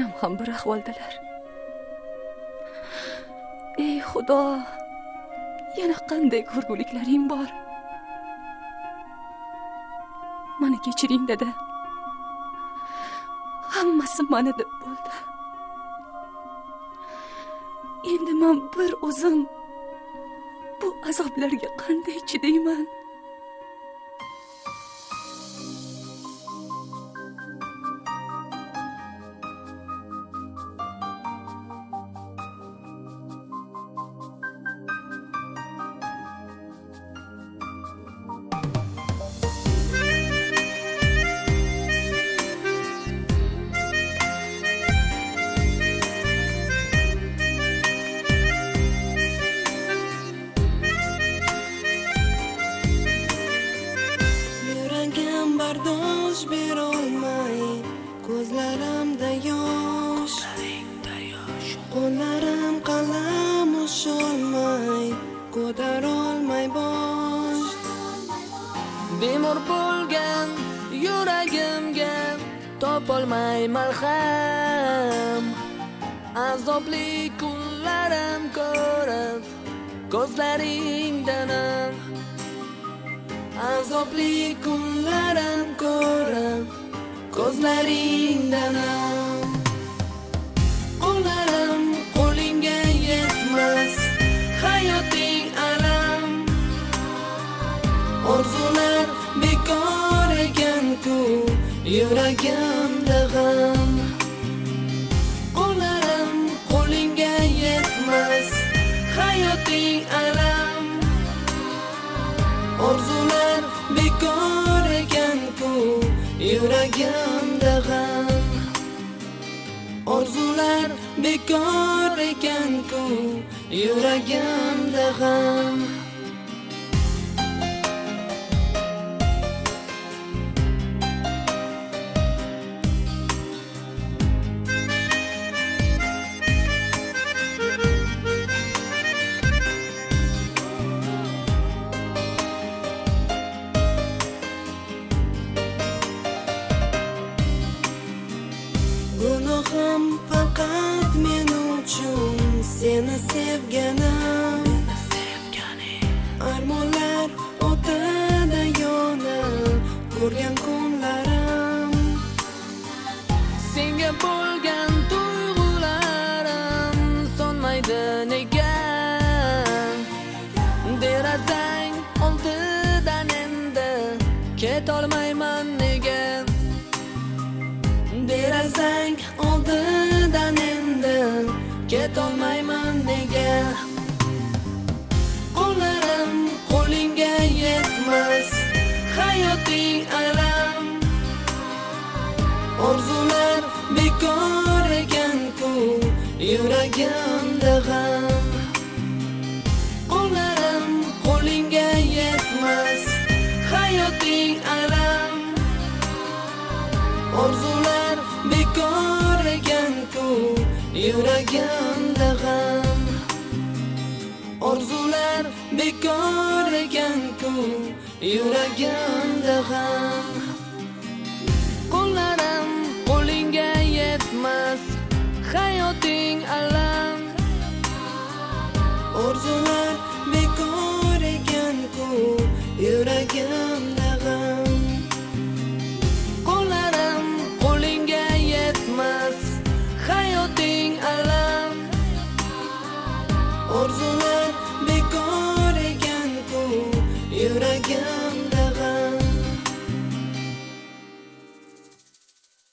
onam ham bir ahvoldalar. Ey Xudo, yana qanday ko'rguliklaring bor. Mani kechiring dada. Hammasi mana deb bo'ldi. Endi men bir o'zim bu azoblarga qanday chidayman? bardosh berolmay, ko'zlarimda yosh, qo'llarim qalam usholmay, ko'tarolmay bosh. Bemor bo'lgan yuragimga topolmay malham, azobli kunlarim ko'rib ko'zlaringdan. Azobli kunlarim ko'rib ko'zlaringdan. Qo'llarim qo'lingga yetmas, hayoting alam. Orzular bekor ekan-ku, yuragimda g'am. Qo'llarim qo'lingga yetmas, hayoting alam. Orzular bekor ekan-ku, yuragimda g'am. Orzular bekor ekan-ku, yuragimda g'am. Gunohim faqat men uchun seni sevganim. Armonlar o'tida yonib ko'rgan kunlarim. Senga bo'lgan tuyg'ularim sonmaydi nega? Derazang oldidan endi ketolmayman nega? Derazang oldidan endi ketolmayman nega? Qo'llarim qo'lingga yetmas, hayoting alam. Orzular bekor ekan-ku, yuragimda g'am. Qo'llarim qo'lingga yetmas, hayoting alam. Orzular bekor ekan-ku, yuragimda g'am. Orzular bekor ekan-ku, yuragimda g'am. Qo'llarim qo'lingga yetmas, hayoting alam. Orzular bekor ekan-ku, yuragimda g'am. Qo'llarim qo'lingga yetmas, hayoting alam. Orzular bekor ekan-ku, yuragim